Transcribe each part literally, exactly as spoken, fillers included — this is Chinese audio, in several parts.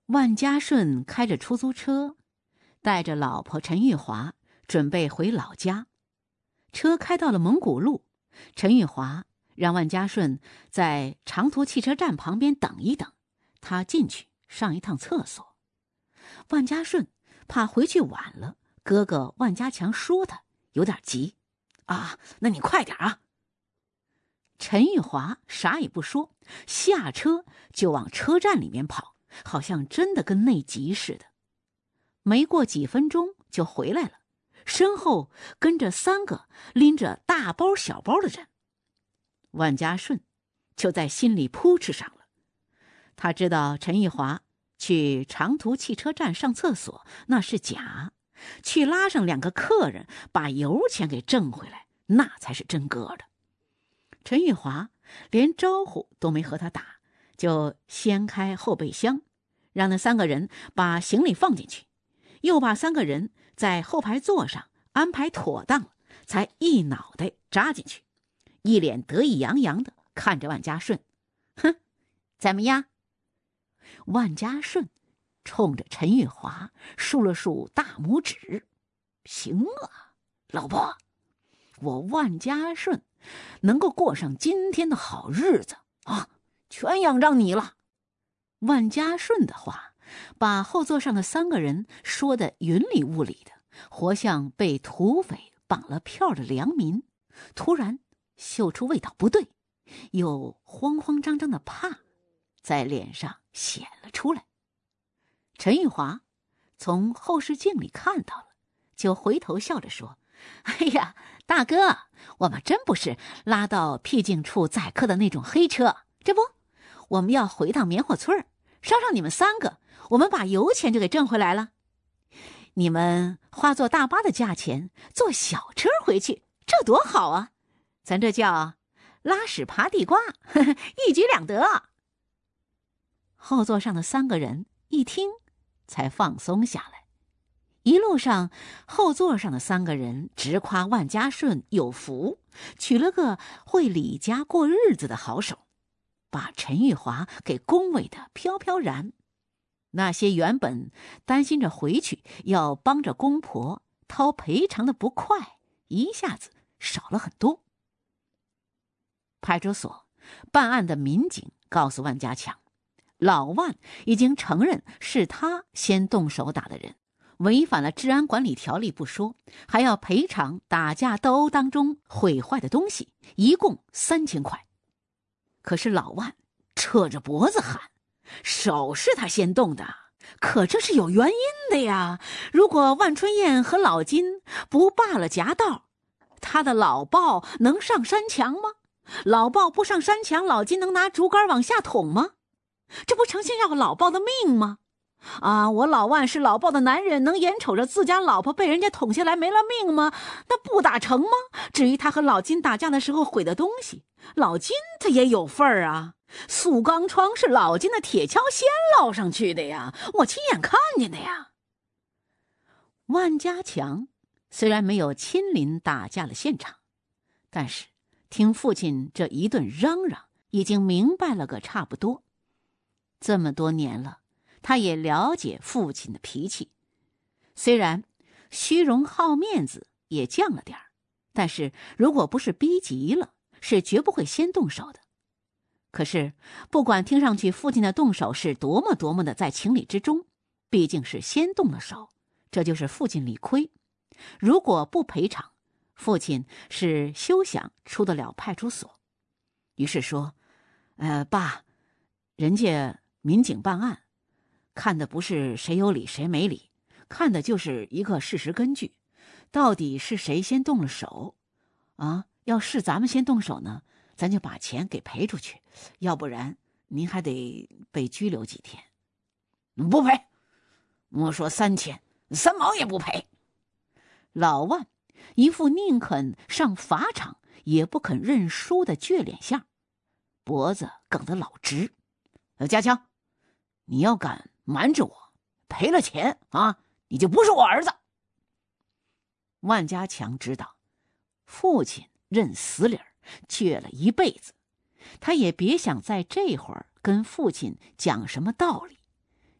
万家顺开着出租车，带着老婆陈玉华准备回老家。车开到了蒙古路，陈玉华让万家顺在长途汽车站旁边等一等，他进去上一趟厕所。万家顺怕回去晚了，哥哥万家强说他，有点急。啊，那你快点啊！陈玉华啥也不说，下车就往车站里面跑，好像真的跟内急似的。没过几分钟就回来了，身后跟着三个拎着大包小包的人。万家顺就在心里扑哧上了。他知道陈玉华去长途汽车站上厕所那是假，去拉上两个客人把油钱给挣回来，那才是真个的。陈玉华连招呼都没和他打，就掀开后备箱，让那三个人把行李放进去，又把三个人在后排座上安排妥当了，才一脑袋扎进去，一脸得意洋洋的看着万家顺。哼，怎么样？万家顺冲着陈玉华竖了竖大拇指。行啊，老婆，我万家顺能够过上今天的好日子啊，全仰仗你了。万家顺的话把后座上的三个人说得云里雾里的，活像被土匪绑了票的良民。突然嗅出味道不对，又慌慌张张的怕在脸上显了出来。陈玉华从后视镜里看到了，就回头笑着说：哎呀，大哥，我们真不是拉到僻静处载客的那种黑车，这不，我们要回趟棉花村，捎上你们三个，我们把油钱就给挣回来了。你们花坐大巴的价钱坐小车回去，这多好啊！咱这叫拉屎爬地瓜，呵呵，一举两得。后座上的三个人一听才放松下来。一路上，后座上的三个人直夸万家顺有福，娶了个会理家过日子的好手，把陈玉华给恭维得飘飘然。那些原本担心着回去要帮着公婆掏赔偿的不快，一下子少了很多。派出所办案的民警告诉万家强，老万已经承认是他先动手打的人，违反了治安管理条例不说，还要赔偿打架斗殴当中毁坏的东西，一共三千块。可是老万扯着脖子喊，手是他先动的，可这是有原因的呀。如果万春燕和老金不罢了夹道，他的老鲍能上山墙吗？老鲍不上山墙，老金能拿竹竿往下捅吗？这不成心要老鲍的命吗？啊，我老万是老鲍的男人，能眼瞅着自家老婆被人家捅下来没了命吗？那不打成吗？至于他和老金打架的时候毁的东西，老金他也有份儿啊。塑钢窗是老金的铁锹先烙上去的呀，我亲眼看见的呀。万家强虽然没有亲临打架的现场，但是听父亲这一顿嚷嚷，已经明白了个差不多。这么多年了，他也了解父亲的脾气，虽然虚荣好面子也犟了点儿，但是如果不是逼急了，是绝不会先动手的。可是不管听上去父亲的动手是多么多么的在情理之中，毕竟是先动了手，这就是父亲理亏。如果不赔偿，父亲是休想出得了派出所。于是说，呃，爸，人家民警办案看的不是谁有理谁没理，看的就是一个事实根据，到底是谁先动了手啊？要是咱们先动手呢，咱就把钱给赔出去，要不然您还得被拘留几天。不赔，我说三千，三毛也不赔。老万一副宁肯上法场也不肯认输的倔脸相，脖子梗得老直。家强，你要敢瞒着我，赔了钱啊，你就不是我儿子。万家强知道父亲认死理儿，倔了一辈子，他也别想在这会儿跟父亲讲什么道理，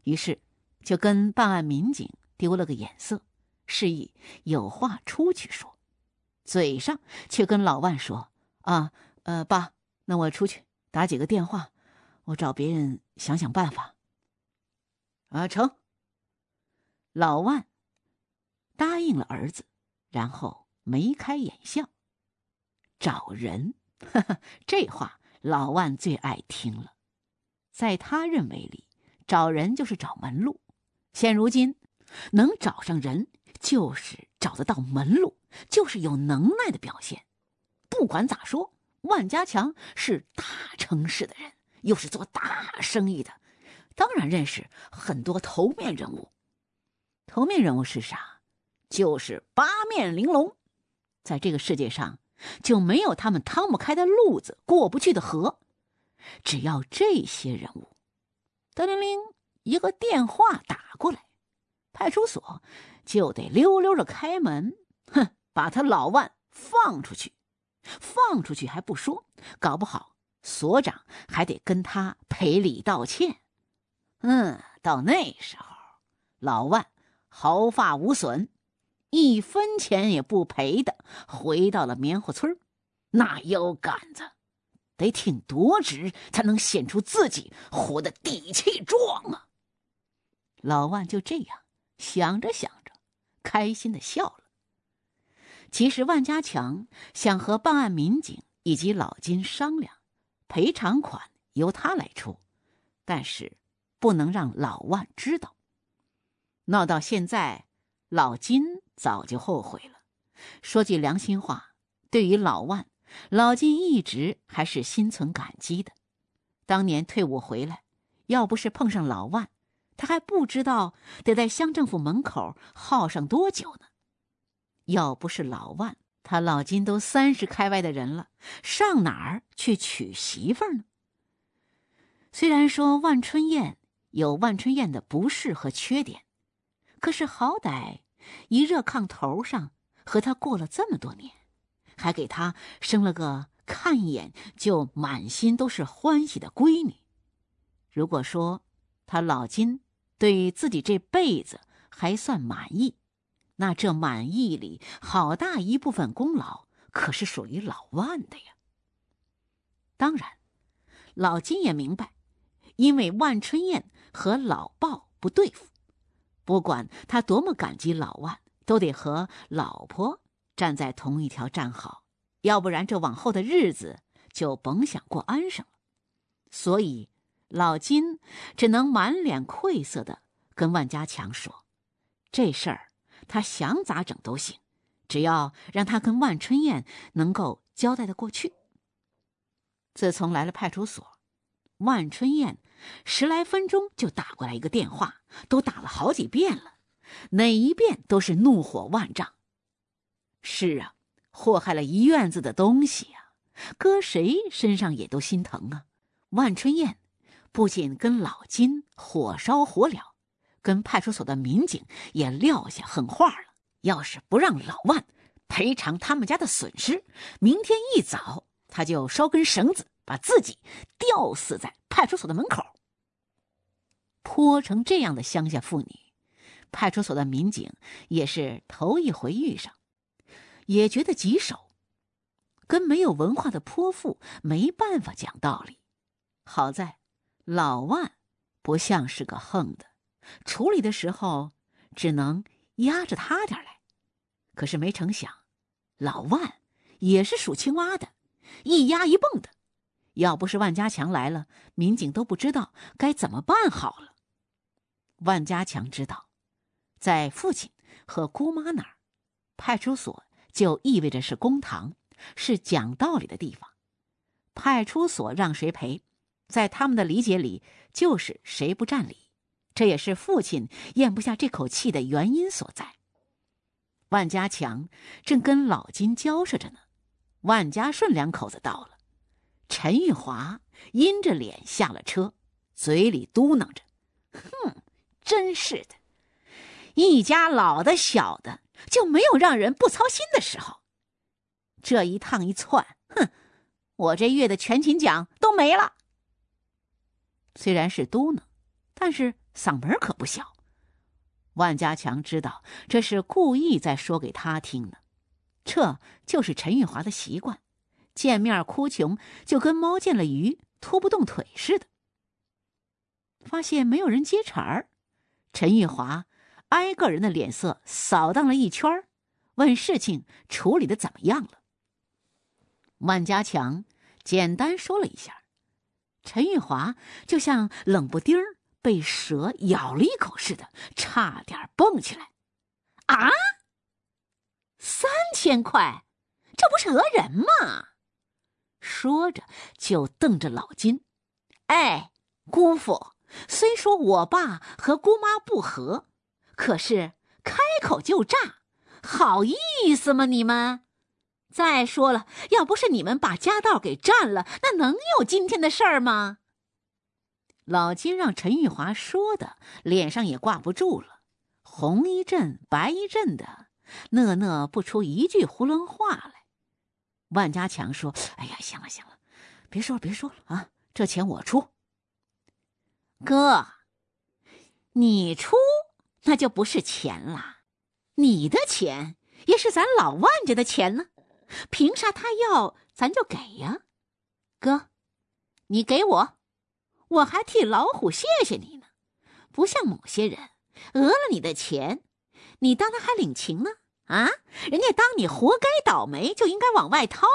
于是就跟办案民警丢了个眼色，示意有话出去说，嘴上却跟老万说：啊，呃，爸，那我出去打几个电话，我找别人想想办法。啊，成。老万答应了儿子，然后眉开眼笑。找人，呵呵，这话老万最爱听了。在他认为里，找人就是找门路。现如今能找上人，就是找得到门路，就是有能耐的表现。不管咋说，万家强是大城市的人，又是做大生意的，当然认识很多头面人物。头面人物是啥？就是八面玲珑。在这个世界上，就没有他们趟不开的路子，过不去的河。只要这些人物，噔铃铃，一个电话打过来，派出所就得溜溜着开门，哼，把他老万放出去。放出去还不说，搞不好所长还得跟他赔礼道歉。嗯，到那时候，老万毫发无损，一分钱也不赔的回到了棉花村。那腰杆子得挺多直，才能显出自己活得底气壮啊！老万就这样想着想着，开心的笑了。其实万家强想和办案民警以及老金商量，赔偿款由他来出，但是不能让老万知道。闹到现在，老金早就后悔了。说句良心话，对于老万，老金一直还是心存感激的。当年退伍回来，要不是碰上老万，他还不知道得在乡政府门口耗上多久呢。要不是老万，他老金都三十开外的人了，上哪儿去娶媳妇儿呢？虽然说万春燕有万春燕的不是和缺点，可是好歹一热炕头上和他过了这么多年，还给他生了个看一眼就满心都是欢喜的闺女。如果说他老金对自己这辈子还算满意，那这满意里好大一部分功劳可是属于老万的呀。当然，老金也明白，因为万春燕和老鲍不对付，不管他多么感激老万，都得和老婆站在同一条战壕，要不然这往后的日子就甭想过安生了。所以老金只能满脸愧色地跟万家强说，这事儿他想咋整都行，只要让他跟万春燕能够交代得过去。自从来了派出所，万春燕十来分钟就打过来一个电话，都打了好几遍了，哪一遍都是怒火万丈。是啊，祸害了一院子的东西啊，搁谁身上也都心疼啊。万春燕不仅跟老金火烧火燎，跟派出所的民警也撂下狠话了，要是不让老万赔偿他们家的损失，明天一早他就烧根绳子把自己吊死在派出所的门口。泼成这样的乡下妇女，派出所的民警也是头一回遇上，也觉得棘手，跟没有文化的泼妇没办法讲道理。好在老万不像是个横的，处理的时候只能压着他点来。可是没成想，老万也是属青蛙的，一压一蹦的，要不是万家强来了，民警都不知道该怎么办好了。万家强知道，在父亲和姑妈那儿，派出所就意味着是公堂，是讲道理的地方。派出所让谁赔，在他们的理解里就是谁不占理，这也是父亲咽不下这口气的原因所在。万家强正跟老金交涉着呢，万家顺两口子到了，陈玉华阴着脸下了车，嘴里嘟囔着：哼，真是的，一家老的小的就没有让人不操心的时候。这一趟一窜，哼，我这月的全勤奖都没了。虽然是嘟囔，但是嗓门可不小。万家强知道这是故意在说给他听的，这就是陈玉华的习惯，见面哭穷就跟猫见了鱼拖不动腿似的。发现没有人接茬儿，陈玉华挨个人的脸色扫荡了一圈，问事情处理的怎么样了。万家强简单说了一下，陈玉华就像冷不丁被蛇咬了一口似的，差点蹦起来。啊，三千块，这不是讹人吗？说着就瞪着老金。哎，姑父，虽说我爸和姑妈不和，可是开口就诈，好意思吗你们？再说了，要不是你们把家道给占了，那能有今天的事儿吗？老金让陈玉华说的脸上也挂不住了，红一阵白一阵的，讷讷不出一句囫囵话来。万家强说：哎呀，行了行了，别说了别说了啊，这钱我出。哥，你出那就不是钱了，你的钱也是咱老万家的钱呢，凭啥他要咱就给呀？哥，你给我，我还替老虎谢谢你呢，不像某些人讹了你的钱，你当他还领情呢？啊，人家当你活该倒霉，就应该往外掏。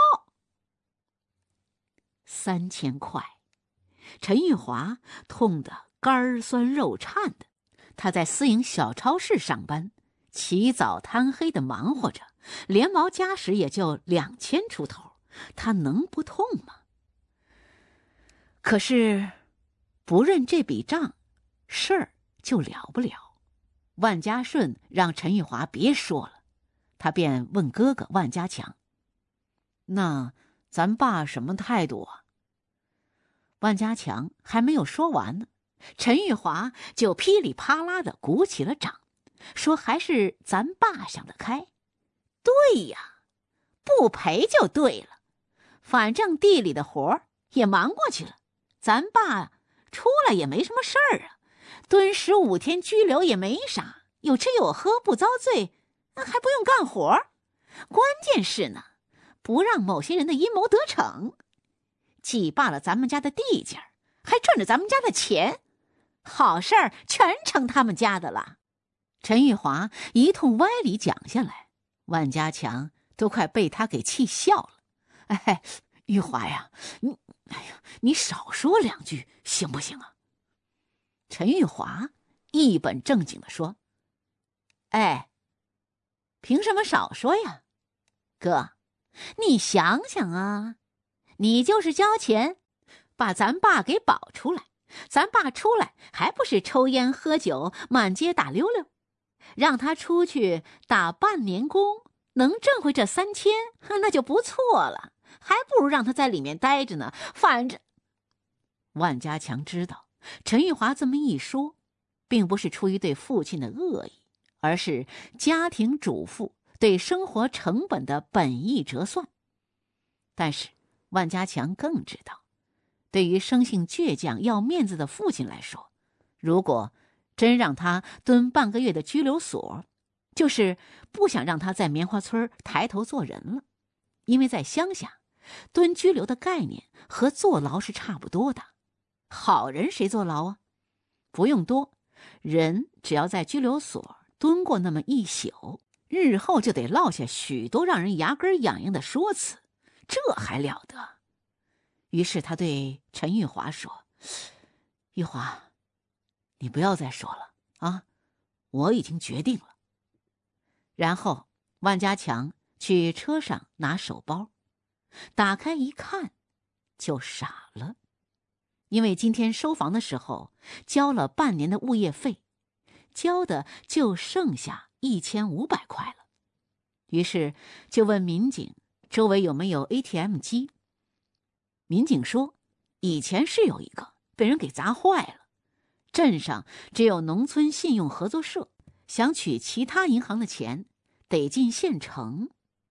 三千块，陈玉华痛得肝酸肉颤的。他在私营小超市上班，起早贪黑的忙活着，连毛加时也就两千出头，他能不痛吗？可是不认这笔账，事儿就了不了。万家顺让陈玉华别说了，他便问哥哥万家强：那咱爸什么态度啊？万家强还没有说完呢，陈玉华就噼里啪啦的鼓起了掌，说还是咱爸想得开。对呀，不赔就对了，反正地里的活也忙过去了，咱爸出来也没什么事儿啊，蹲十五天拘留也没啥，有吃有喝不遭罪，还不用干活。关键是呢，不让某些人的阴谋得逞，既霸了咱们家的地界，还赚着咱们家的钱，好事儿全成他们家的了。陈玉华一通歪理讲下来，万家强都快被他给气笑了。哎，玉华呀，你，哎呀，你少说两句行不行啊？陈玉华一本正经地说：哎，凭什么少说呀？哥，你想想啊，你就是交钱把咱爸给保出来，咱爸出来还不是抽烟喝酒满街打溜溜，让他出去打半年工能挣回这三千，那就不错了，还不如让他在里面待着呢。反正万家强知道陈玉华这么一说，并不是出于对父亲的恶意，而是家庭主妇对生活成本的本意折算。但是万家强更知道，对于生性倔强要面子的父亲来说，如果真让他蹲半个月的拘留所，就是不想让他在棉花村抬头做人了。因为在乡下，蹲拘留的概念和坐牢是差不多的。好人谁坐牢啊？不用多，人只要在拘留所蹲过那么一宿，日后就得落下许多让人牙根痒痒的说辞，这还了得？于是他对陈玉华说：玉华，你不要再说了啊，我已经决定了。然后万家强去车上拿手包，打开一看就傻了，因为今天收房的时候交了半年的物业费，交的就剩下一千五百块了。于是就问民警周围有没有 A T M 机。民警说以前是有一个，被人给砸坏了，镇上只有农村信用合作社，想取其他银行的钱得进县城。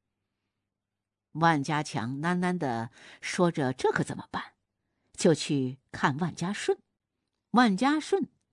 万家强喃喃地说着这可怎么办，就去看万家顺。万家顺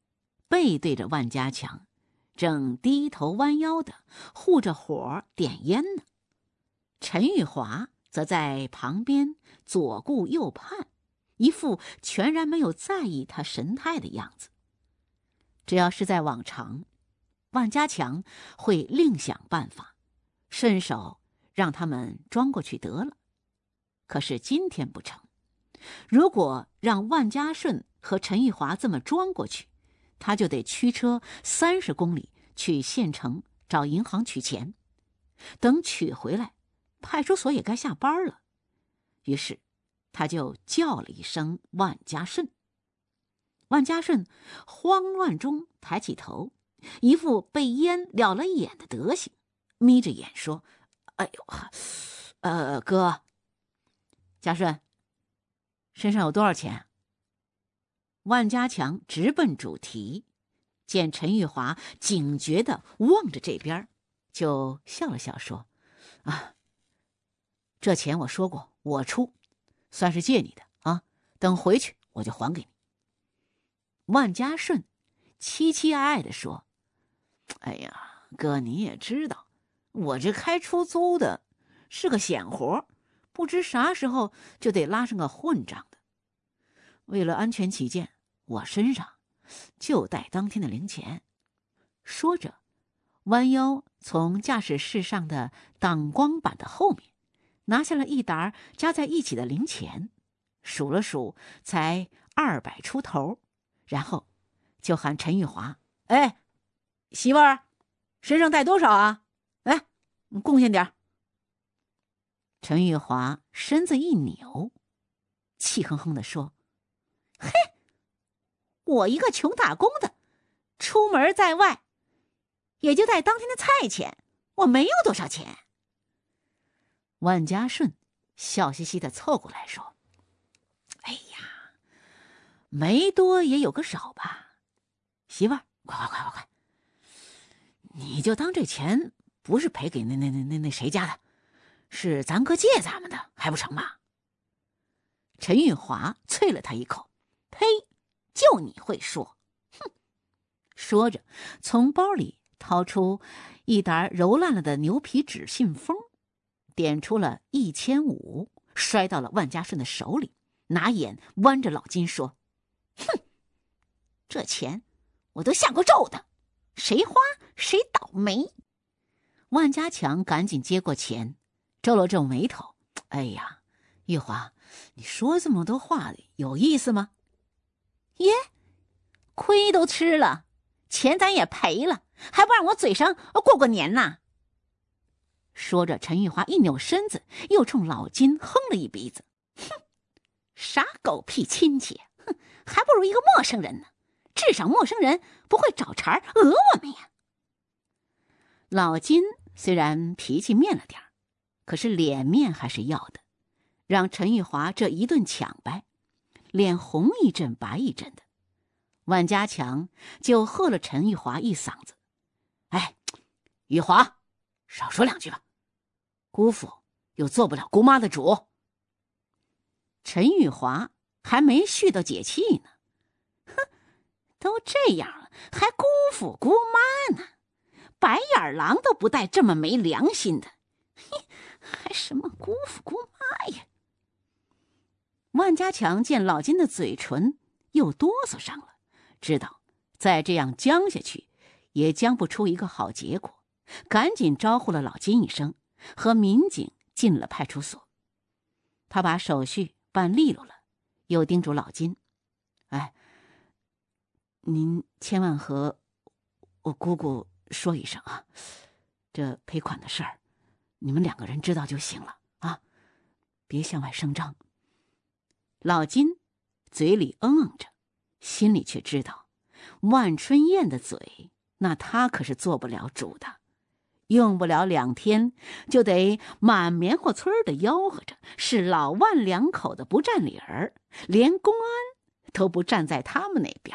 背对着万家强，正低头弯腰的护着火点烟呢。陈玉华则在旁边左顾右盼，一副全然没有在意他神态的样子。只要是在往常，万家强会另想办法，伸手让他们装过去得了。可是今天不成，如果让万家顺和陈玉华这么装过去，他就得驱车三十公里去县城找银行取钱，等取回来，派出所也该下班了。于是他就叫了一声万家顺。万家顺慌乱中抬起头，一副被烟燎了眼的德行，眯着眼说：“哎呦，呃，哥。”家顺，身上有多少钱？万家强直奔主题，见陈玉华警觉地望着这边，就笑了笑说：“啊，这钱我说过我出，算是借你的啊，等回去我就还给你。”万家顺凄凄哀哀地说：“哎呀，哥你也知道，我这开出租的是个闲活，不知啥时候就得拉上个混账的。为了安全起见，我身上就带当天的零钱。”说着，弯腰从驾驶室上的挡光板的后面拿下了一沓加在一起的零钱，数了数才二百出头，然后就喊陈玉华：“哎，媳妇儿，身上带多少啊？来，你贡献点。”陈玉华身子一扭，气哼哼地说：“嘿，我一个穷打工的，出门在外也就带当天的菜钱，我没有多少钱。”万家顺笑嘻嘻地凑过来说：“哎呀，没多也有个少吧，媳妇儿，快快快快快，你就当这钱不是赔给那那那那那谁家的，是咱哥借咱们的，还不成吗？”陈玉华啐了他一口：“呸，就你会说，哼！”说着，从包里掏出一沓揉烂了的牛皮纸信封，点出了一千五，摔到了万家顺的手里，拿眼弯着老金说：“哼，这钱我都下过咒的，谁花谁倒霉。”万家强赶紧接过钱，皱了皱眉头：“哎呀，玉华，你说这么多话有意思吗？”“耶，亏都吃了，钱咱也赔了，还不让我嘴上过过年呐？”说着，陈玉华一扭身子，又冲老金哼了一鼻子：“哼，啥狗屁亲戚，哼，还不如一个陌生人呢，至少陌生人不会找茬讹我们呀。”老金虽然脾气面了点，可是脸面还是要的，让陈玉华这一顿抢白，脸红一阵白一阵的。万家强就喝了陈玉华一嗓子：“哎，玉华，少说两句吧，姑父又做不了姑妈的主。”陈玉华还没絮叨解气呢：“哼，都这样了，还姑父姑妈呢？白眼狼都不带这么没良心的，嘿，还什么姑父姑妈呀？”万家强见老金的嘴唇又哆嗦上了，知道再这样僵下去也僵不出一个好结果，赶紧招呼了老金一声，和民警进了派出所。他把手续办利落了，又叮嘱老金：“哎，您千万和我姑姑说一声啊，这赔款的事儿，你们两个人知道就行了啊，别向外声张。”老金嘴里嗯嗯着，心里却知道万春燕的嘴那他可是做不了主的，用不了两天就得满棉花村的吆喝着是老万两口子不占理儿，连公安都不站在他们那边。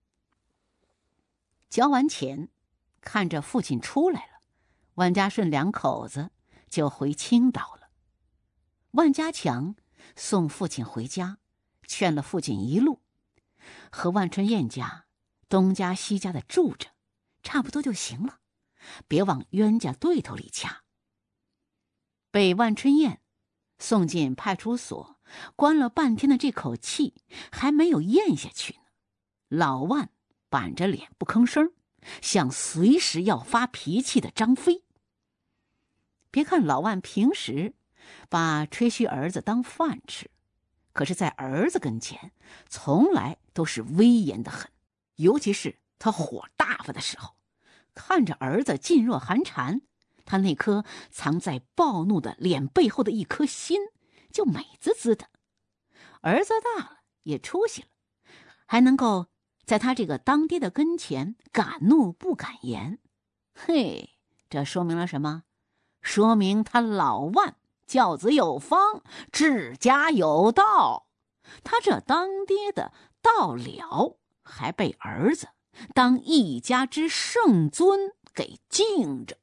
交完钱，看着父亲出来了，万家顺两口子就回青岛了。万家强送父亲回家，劝了父亲一路，和万春燕家东家西家的住着，差不多就行了，别往冤家对头里掐。被万春燕送进派出所，关了半天的这口气还没有咽下去呢。老万板着脸不吭声，像随时要发脾气的张飞。别看老万平时把吹嘘儿子当饭吃，可是在儿子跟前从来都是威严的很，尤其是他火大发的时候，看着儿子噤若寒蝉，他那颗藏在暴怒的脸背后的一颗心就美滋滋的。儿子大了也出息了，还能够在他这个当爹的跟前敢怒不敢言。嘿，这说明了什么？说明他老万教子有方，治家有道。他这当爹的到了，还被儿子当一家之圣尊给敬着。